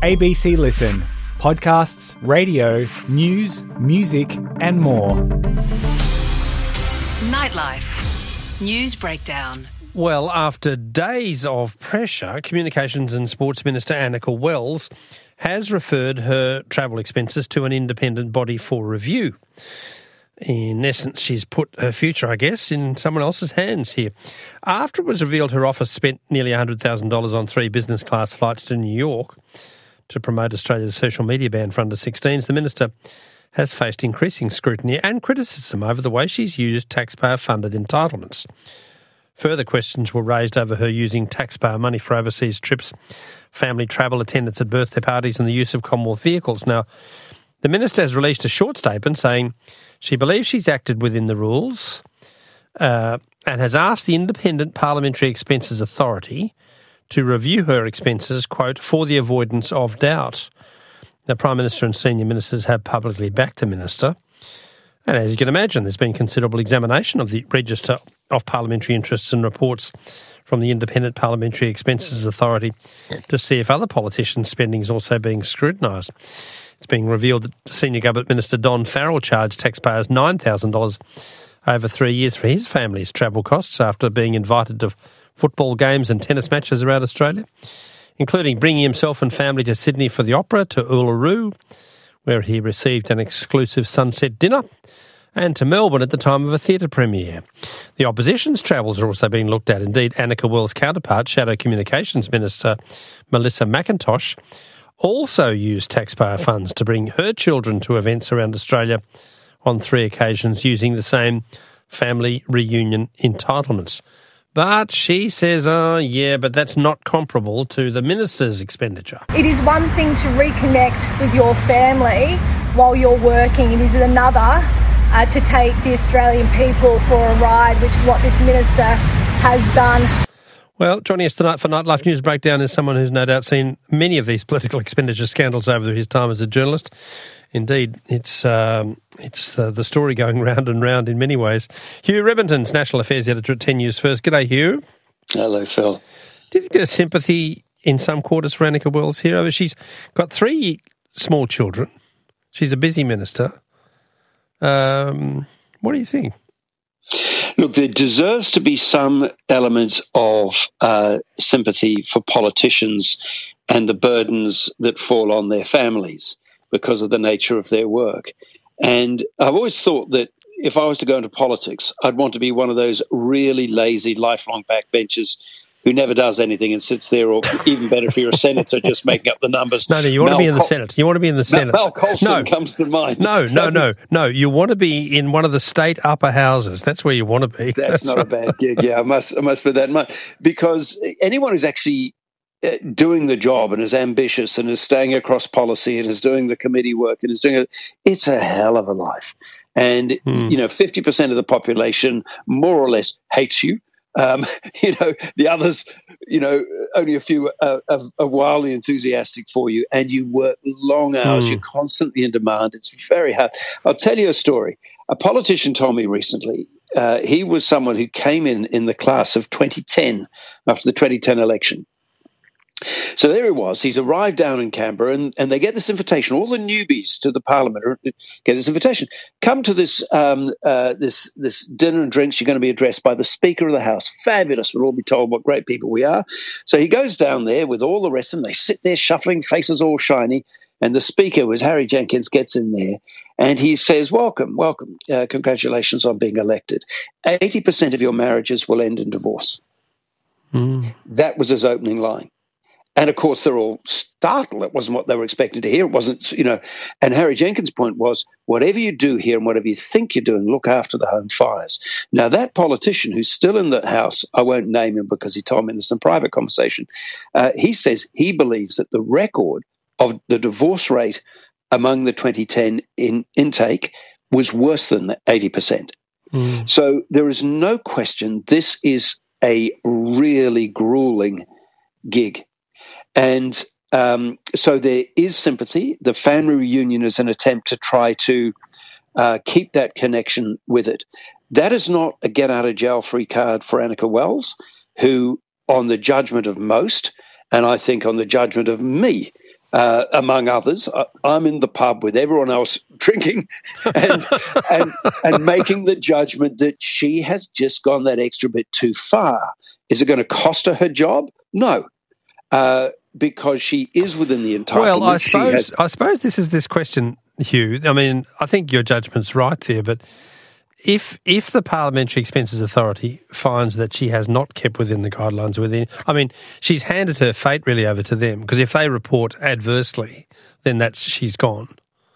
ABC Listen. Podcasts, radio, news, music and more. Nightlife. News breakdown. Well, after days of pressure, Communications and Sports Minister Anika Wells has referred her travel expenses to an independent body for review. In essence, she's put her future, I guess, in someone else's hands here. After it was revealed her office spent nearly $100,000 on 3 business-class flights to New York to promote Australia's social media ban for under-16s, the minister has faced increasing scrutiny and criticism over the way she's used taxpayer-funded entitlements. Further questions were raised over her using taxpayer money for overseas trips, family travel, attendance at birthday parties and the use of Commonwealth vehicles. Now, the minister has released a short statement saying she believes she's acted within the rules and has asked the Independent Parliamentary Expenses Authority to review her expenses, quote, for the avoidance of doubt. The Prime Minister and senior ministers have publicly backed the minister. And as you can imagine, there's been considerable examination of the register of parliamentary interests and reports from the Independent Parliamentary Expenses Authority to see if other politicians' spending is also being scrutinised. It's being revealed that Senior Government Minister Don Farrell charged taxpayers $9,000 over 3 years for his family's travel costs after being invited to football games and tennis matches around Australia, including bringing himself and family to Sydney for the opera, to Uluru, where he received an exclusive sunset dinner, and to Melbourne at the time of a theatre premiere. The opposition's travels are also being looked at. Indeed, Anika Wells' counterpart, Shadow Communications Minister Melissa McIntosh, also used taxpayer funds to bring her children to events around Australia on 3 occasions using the same family reunion entitlements. But she says, but that's not comparable to the minister's expenditure. It is one thing to reconnect with your family while you're working. It is another to take the Australian people for a ride, which is what this minister has done. Well, joining us tonight for Nightlife News Breakdown is someone who's no doubt seen many of these political expenditure scandals over his time as a journalist. Indeed, it's the story going round and round in many ways. Hugh Ribbington's National Affairs Editor at 10 News First. G'day, Hugh. Hello, Phil. Did you get a sympathy in some quarters for Anika Wells here? She's got 3 small children. She's a busy minister. What do you think? Look, there deserves to be some element of sympathy for politicians and the burdens that fall on their families because of the nature of their work. And I've always thought that if I was to go into politics, I'd want to be one of those really lazy, lifelong backbenchers who never does anything and sits there, or even better if you're a senator, just making up the numbers. No, you want to be in the Senate. You want to be in the Senate. Mel Colston comes to mind. No. You want to be in one of the state upper houses. That's where you want to be. That's not a bad gig. Yeah, I must put that in mind. Because anyone who's actually doing the job and is ambitious and is staying across policy and is doing the committee work and is doing it, it's a hell of a life. And, 50% of the population more or less hates you. The others, only a few are wildly enthusiastic for you, and you work long hours. You're constantly in demand. It's very hard. I'll tell you a story. A politician told me recently, he was someone who came in the class of 2010 after the 2010 election. So there he was. He's arrived down in Canberra, and they get this invitation. All the newbies to the Parliament get this invitation. Come to this this dinner and drinks. You're going to be addressed by the Speaker of the House. Fabulous. We'll all be told what great people we are. So he goes down there with all the rest of them. They sit there shuffling, faces all shiny. And the Speaker, was Harry Jenkins, gets in there and he says, welcome, congratulations on being elected. 80% of your marriages will end in divorce. That was his opening line. And, of course, they're all startled. It wasn't what they were expecting to hear. It wasn't, and Harry Jenkins' point was, whatever you do here and whatever you think you're doing, look after the home fires. Now, that politician who's still in the House, I won't name him because he told me in some private conversation, he says he believes that the record of the divorce rate among the 2010 intake was worse than the 80%. So there is no question this is a really grueling gig. And so there is sympathy. The family reunion is an attempt to try to keep that connection with it. That is not a get-out-of-jail-free card for Anika Wells, who, on the judgment of most, and I think on the judgment of me, among others. I'm in the pub with everyone else drinking and making the judgment that she has just gone that extra bit too far. Is it going to cost her job? No. Because she is within the entitlement. Well, I suppose this question, Hugh. I mean, I think your judgment's right there, but if the Parliamentary Expenses Authority finds that she has not kept within the guidelines she's handed her fate really over to them, because if they report adversely, then she's gone.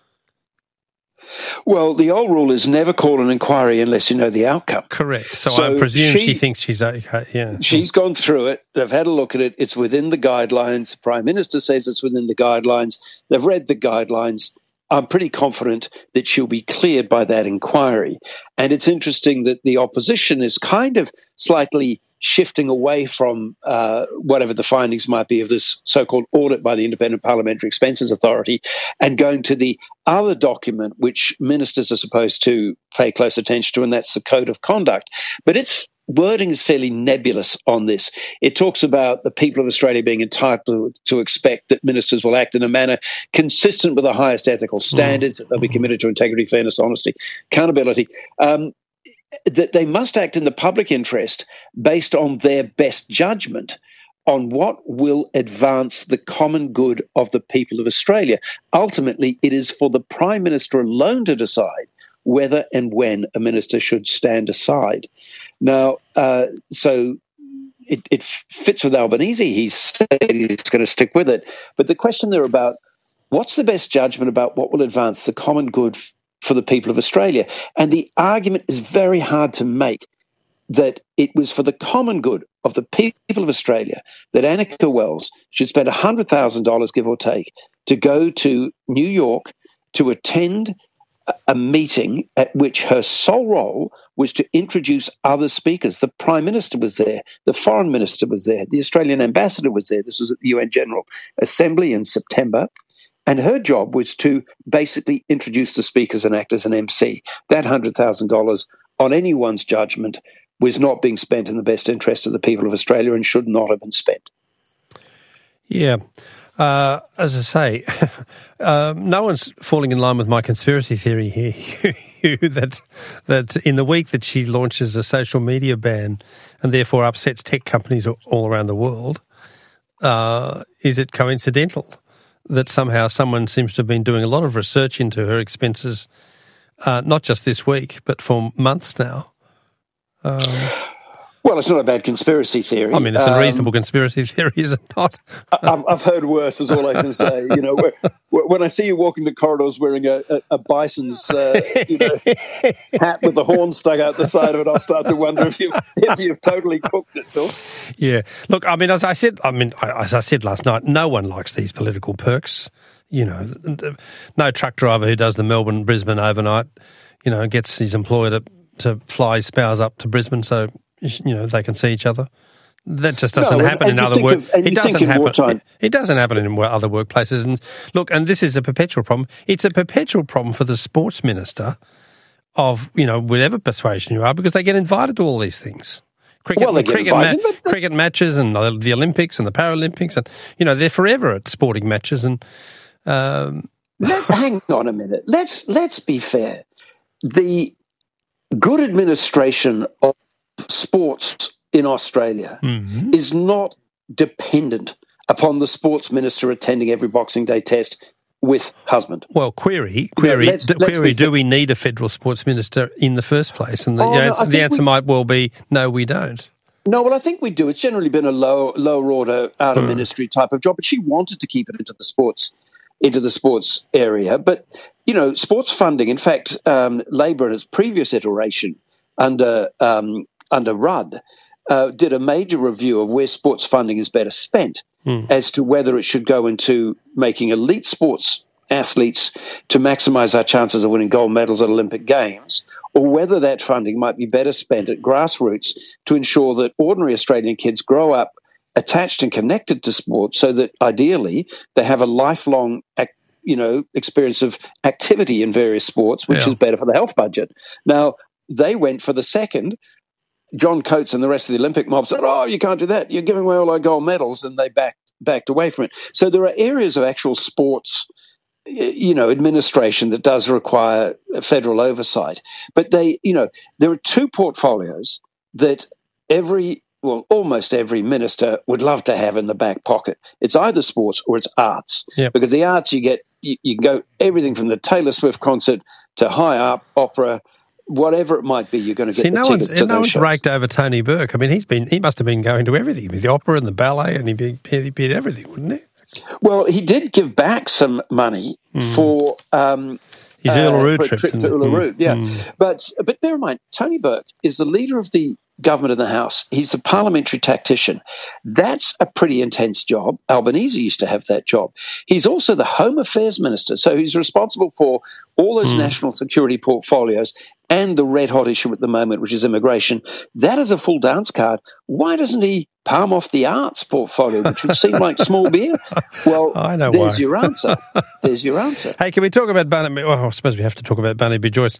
Well, the old rule is never call an inquiry unless you know the outcome. Correct. So I presume she thinks she's okay. Yeah. She's gone through it. They've had a look at it. It's within the guidelines. The Prime Minister says it's within the guidelines. They've read the guidelines. I'm pretty confident that she'll be cleared by that inquiry. And it's interesting that the opposition is kind of slightly shifting away from whatever the findings might be of this so-called audit by the Independent Parliamentary Expenses Authority and going to the other document which ministers are supposed to pay close attention to, and that's the Code of Conduct. But its wording is fairly nebulous on this. It talks about the people of Australia being entitled to expect that ministers will act in a manner consistent with the highest ethical standards, that they'll be committed to integrity, fairness, honesty, accountability. That they must act in the public interest based on their best judgment on what will advance the common good of the people of Australia. Ultimately, it is for the Prime Minister alone to decide whether and when a minister should stand aside. Now, so it fits with Albanese. He said he's going to stick with it. But the question there about what's the best judgment about what will advance the common good for the people of Australia? And the argument is very hard to make that it was for the common good of the people of Australia that Annika Wells should spend $100,000, give or take, to go to New York to attend a meeting at which her sole role was to introduce other speakers. The Prime Minister was there, the Foreign Minister was there, the Australian Ambassador was there. This was at the UN General Assembly in September. And her job was to basically introduce the speakers and act as an MC. That $100,000 on anyone's judgment was not being spent in the best interest of the people of Australia and should not have been spent. Yeah. As I say, no one's falling in line with my conspiracy theory here, Hugh, that in the week that she launches a social media ban and therefore upsets tech companies all around the world, is it coincidental that somehow someone seems to have been doing a lot of research into her expenses, not just this week, but for months now? Well, it's not a bad conspiracy theory. I mean, it's a reasonable conspiracy theory, is it not? I've heard worse, is all I can say. You know, when I see you walking the corridors wearing a bison's hat with the horn stuck out the side of it, I'll start to wonder if you've totally cooked it, Phil. Yeah. Look, as I said last night, no one likes these political perks. You know, no truck driver who does the Melbourne-Brisbane overnight, gets his employer to fly his spouse up to Brisbane so they can see each other. That just doesn't happen in other work. It doesn't happen. It doesn't happen in other workplaces. And look, and this is a perpetual problem. It's a perpetual problem for the sports minister of whatever persuasion you are, because they get invited to all these things. Cricket matches and the Olympics and the Paralympics, and they're forever at sporting matches. And let's hang on a minute. Let's be fair. The good administration of sports in Australia is not dependent upon the sports minister attending every Boxing Day test with husband. Well, query, do we need a federal sports minister in the first place? And the answer might well be, no, we don't. No, well, I think we do. It's generally been a lower order out of ministry type of job, but she wanted to keep it into the sports area. But, sports funding, in fact, Labor in its previous iteration under Rudd did a major review of where sports funding is better spent as to whether it should go into making elite sports athletes to maximise our chances of winning gold medals at Olympic Games, or whether that funding might be better spent at grassroots to ensure that ordinary Australian kids grow up attached and connected to sport so that ideally they have a lifelong experience of activity in various sports, which is better for the health budget. Now, they went for the second. John Coates and the rest of the Olympic mob said, you can't do that. You're giving away all our gold medals. And they backed backed away from it. So there are areas of actual sports, administration that does require federal oversight. But there are two portfolios that almost every minister would love to have in the back pocket. It's either sports or it's arts. Yep. Because the arts, you can go everything from the Taylor Swift concert to high art, opera, whatever it might be, you're going to get the tickets to those no one's shows. raked over Tony Burke. I mean, he must have been going to everything, the opera and the ballet, and he did everything, wouldn't he? Well, he did give back some money for his Uluru trip to Uluru. Yeah, but bear in mind, Tony Burke is the leader of the government in the House. He's the parliamentary tactician. That's a pretty intense job. Albanese used to have that job. He's also the Home Affairs Minister, so he's responsible for all those national security portfolios and the red-hot issue at the moment, which is immigration. That is a full dance card. Why doesn't he palm off the arts portfolio, which would seem like small beer? Well, there's your answer. There's your answer. Hey, can we talk about Barnaby? Well, I suppose we have to talk about Barnaby Joyce.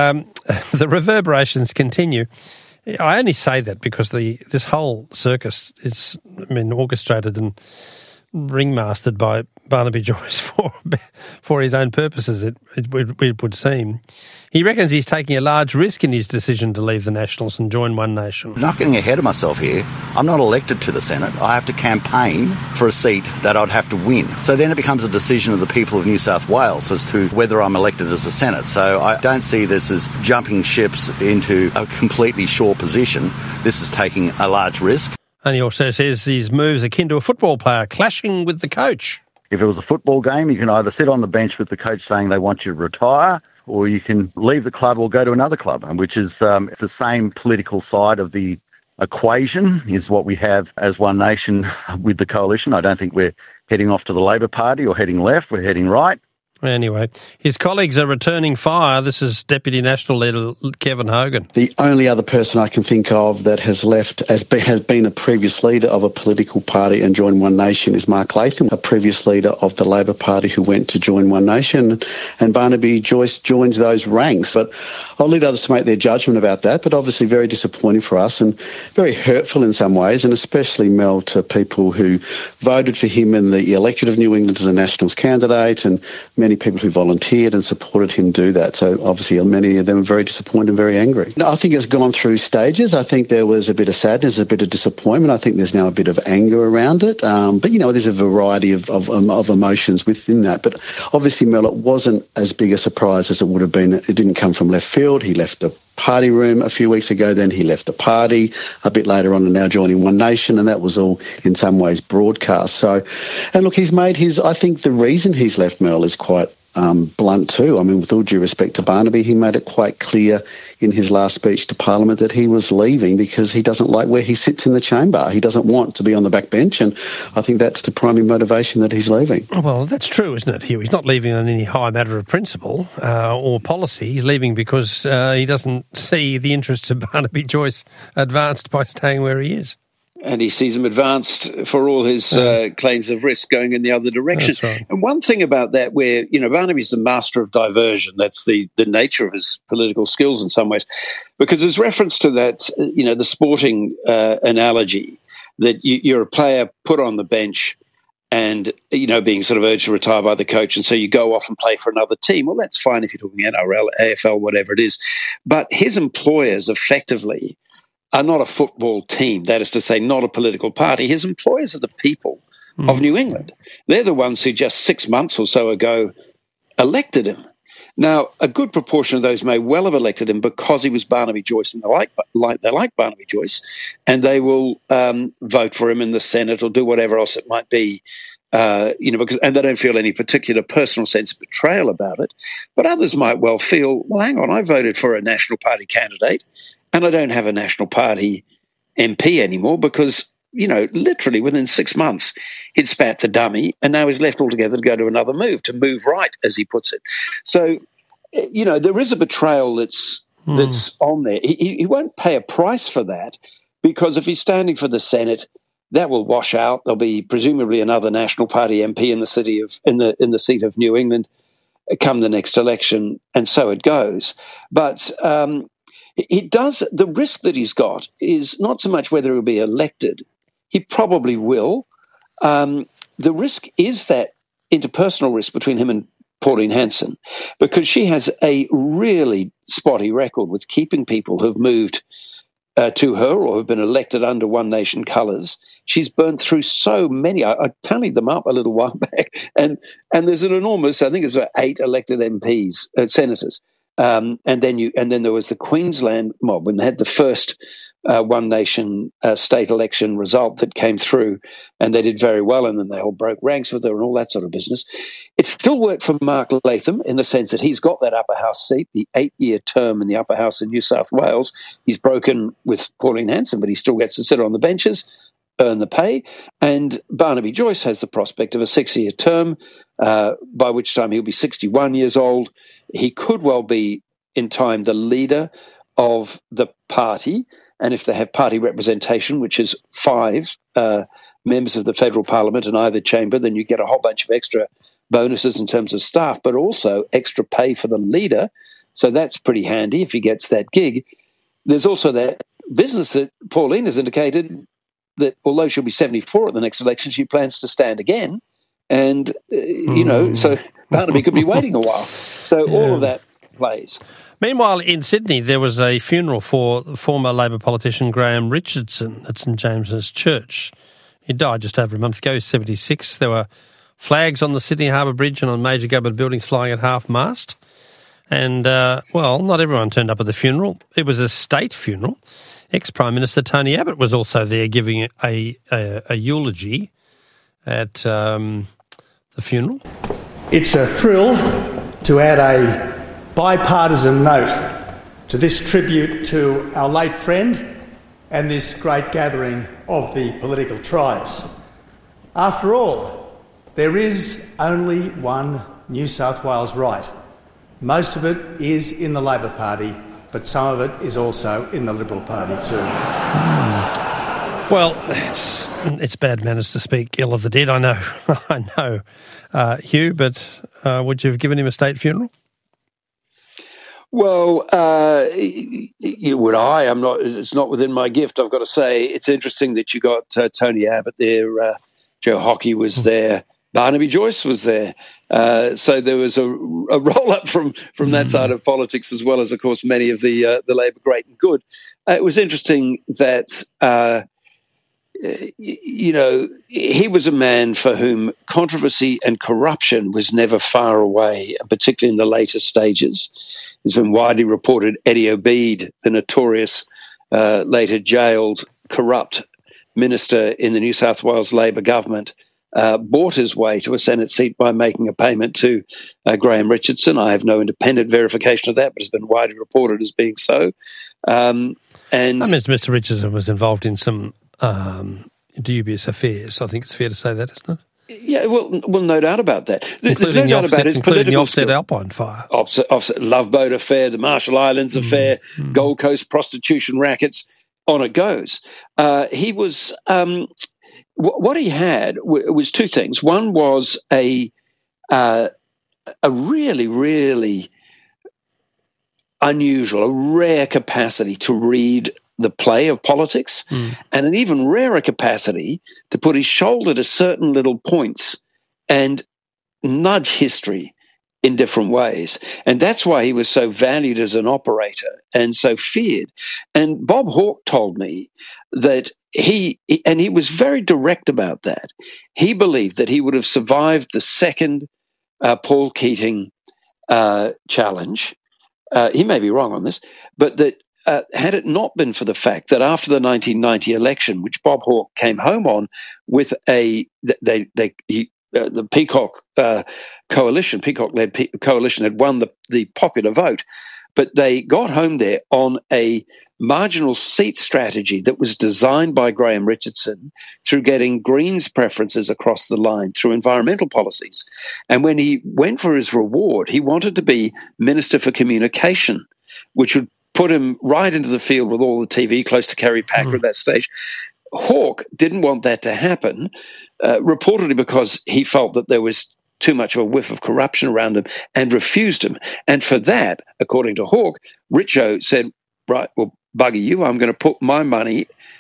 The reverberations continue. I only say that because this whole circus is, orchestrated and ringmastered by Barnaby Joyce for his own purposes, it would seem. He reckons he's taking a large risk in his decision to leave the Nationals and join One Nation. Not getting ahead of myself here. I'm not elected to the Senate. I have to campaign for a seat that I'd have to win. So then it becomes a decision of the people of New South Wales as to whether I'm elected as the Senate. So I don't see this as jumping ships into a completely sure position. This is taking a large risk. And he also says his moves akin to a football player clashing with the coach. If it was a football game, you can either sit on the bench with the coach saying they want you to retire, or you can leave the club or go to another club, which is it's the same political side of the equation is what we have as One Nation with the coalition. I don't think we're heading off to the Labor Party or heading left. We're heading right. Anyway, his colleagues are returning fire. This is Deputy National Leader Kevin Hogan. The only other person I can think of that has left has been a previous leader of a political party and joined One Nation is Mark Latham, a previous leader of the Labor Party who went to join One Nation. And Barnaby Joyce joins those ranks. But I'll leave others to make their judgment about that, but obviously very disappointing for us and very hurtful in some ways, and especially, Mel, to people who voted for him in the electorate of New England as a Nationals candidate and many people who volunteered and supported him do that. So obviously many of them are very disappointed and very angry. I think it's gone through stages. I think there was a bit of sadness, a bit of disappointment. I think there's now a bit of anger around it. But, there's a variety of emotions within that. But obviously, Mel, it wasn't as big a surprise as it would have been. It didn't come from left field. He left the party room a few weeks ago, then he left the party a bit later on and now joining One Nation, and that was all in some ways broadcast. So, and look, I think the reason he's left, Mel, is quite blunt too. I mean, with all due respect to Barnaby, he made it quite clear in his last speech to Parliament that he was leaving because he doesn't like where he sits in the chamber. He doesn't want to be on the back bench, and I think that's the primary motivation that he's leaving. Well, that's true, isn't it, Hugh? He's not leaving on any high matter of principle or policy. He's leaving because he doesn't see the interests of Barnaby Joyce advanced by staying where he is. And he sees them advanced for all his claims of risk going in the other direction. Right. And one thing about that where, Barnaby's the master of diversion. That's the nature of his political skills in some ways. Because there's reference to that, the sporting analogy that you're a player put on the bench and, being sort of urged to retire by the coach. And so you go off and play for another team. Well, that's fine if you're talking NRL, AFL, whatever it is. But his employers effectively are not a football team, that is to say, not a political party. His employers are the people of New England. They're the ones who just 6 months or so ago elected him. Now, a good proportion of those may well have elected him because he was Barnaby Joyce and they like Barnaby Joyce, and they will vote for him in the Senate or do whatever else it might be, because they don't feel any particular personal sense of betrayal about it. But others might well feel, well, hang on, I voted for a National Party candidate, and I don't have a National Party MP anymore because, literally within 6 months, he'd spat the dummy and now he's left altogether to go to another move, to move right, as he puts it. So, there is a betrayal that's on there. He won't pay a price for that because if he's standing for the Senate, that will wash out. There'll be presumably another National Party MP in the seat of New England come the next election, and so it goes. But the risk that he's got is not so much whether he'll be elected. He probably will, the risk is that interpersonal risk between him and Pauline Hanson, because she has a really spotty record with keeping people who've moved to her or have been elected under One Nation colours. She's burnt through so many. I tallied them up a little while back, and there's an enormous, I think it's 8 elected MPs, senators. And then there was the Queensland mob when they had the first One Nation state election result that came through, and they did very well, and then they all broke ranks with her and all that sort of business. It still worked for Mark Latham in the sense that he's got that upper house seat, the 8-year term in the upper house in New South Wales. He's broken with Pauline Hanson, but he still gets to sit on the benches, earn the pay. And Barnaby Joyce has the prospect of a 6-year term, by which time he'll be 61 years old. He could well be, in time, the leader of the party. And if they have party representation, which is 5 members of the federal parliament in either chamber, then you get a whole bunch of extra bonuses in terms of staff, but also extra pay for the leader. So that's pretty handy if he gets that gig. There's also that business that Pauline has indicated that although she'll be 74 at the next election, she plans to stand again. And, so Barnaby could be waiting a while. So all of that plays. Meanwhile, in Sydney, there was a funeral for former Labor politician Graham Richardson at St James's Church. He died just over a month ago, 76. There were flags on the Sydney Harbour Bridge and on major government buildings flying at half-mast. And, not everyone turned up at the funeral. It was a state funeral. Ex-Prime Minister Tony Abbott was also there giving a eulogy at the funeral. It's a thrill to add a bipartisan note to this tribute to our late friend and this great gathering of the political tribes. After all, there is only one New South Wales right. Most of it is in the Labor Party, but some of it is also in the Liberal Party too. Well, it's bad manners to speak ill of the dead, I know, Hugh, but would you have given him a state funeral? Well, would I? I'm not. It's not within my gift, I've got to say. It's interesting that you got Tony Abbott there, Joe Hockey was there, Barnaby Joyce was there. So there was a roll-up from that side of politics, as well as, of course, many of the Labor great and good. It was interesting that, he was a man for whom controversy and corruption was never far away, and particularly in the later stages. It's been widely reported Eddie Obeid, the notorious, later jailed, corrupt minister in the New South Wales Labor government, bought his way to a Senate seat by making a payment to Graham Richardson. I have no independent verification of that, but it's been widely reported as being so. And Mr. Richardson was involved in some dubious affairs. I think it's fair to say that, isn't it? Yeah, well, no doubt about that. There's no doubt about his political the Offset skills. Alpine fire. Offset Love Boat affair, the Marshall Islands affair, Gold Coast prostitution rackets, on it goes. He was what he had was 2 things. One was a really, really unusual, a rare capacity to read the play of politics, and an even rarer capacity to put his shoulder to certain little points and nudge history in different ways. And that's why he was so valued as an operator and so feared. And Bob Hawke told me that he was very direct about that. He believed that he would have survived the second Paul Keating challenge. He may be wrong on this, but that had it not been for the fact that after the 1990 election, which Bob Hawke came home on with the Peacock coalition, Peacock-led coalition had won the popular vote, but they got home there on a marginal seat strategy that was designed by Graham Richardson through getting Greens preferences across the line through environmental policies. And when he went for his reward, he wanted to be Minister for Communication, which would put him right into the field with all the TV close to Kerry Packer at that stage. Hawke didn't want that to happen, reportedly because he felt that there was too much of a whiff of corruption around him, and refused him. And for that, according to Hawke, Richo said, right, well, bugger you, I'm going to put my money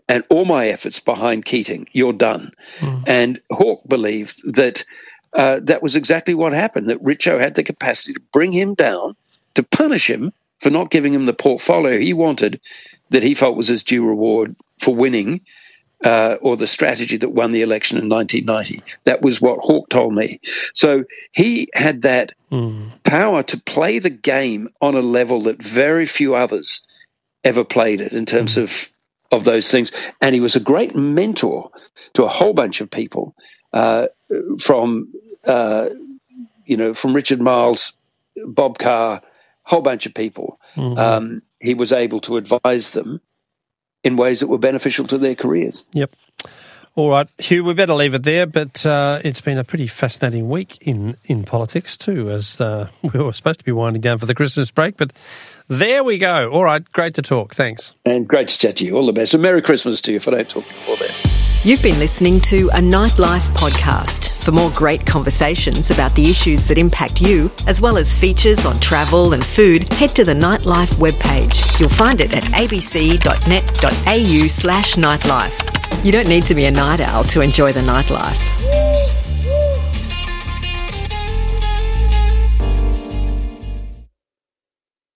and all my efforts behind Keating, you're done. And Hawke believed that that was exactly what happened, that Richo had the capacity to bring him down, to punish him for not giving him the portfolio he wanted, that he felt was his due reward for winning, or the strategy that won the election in 1990. That was what Hawke told me. So he had that power to play the game on a level that very few others ever played it in terms of those things. And he was a great mentor to a whole bunch of people, from Richard Miles, Bob Carr, whole bunch of people. He was able to advise them in ways that were beneficial to their careers. Yep. All right, Hugh, we better leave it there, but it's been a pretty fascinating week in politics too, as we were supposed to be winding down for the Christmas break, but there we go. All right, great to talk. Thanks. And great to chat to you. All the best. And Merry Christmas to you if I don't talk before then. You've been listening to a Nightlife podcast. For more great conversations about the issues that impact you, as well as features on travel and food, head to the Nightlife webpage. You'll find it at abc.net.au/nightlife. You don't need to be a night owl to enjoy the nightlife.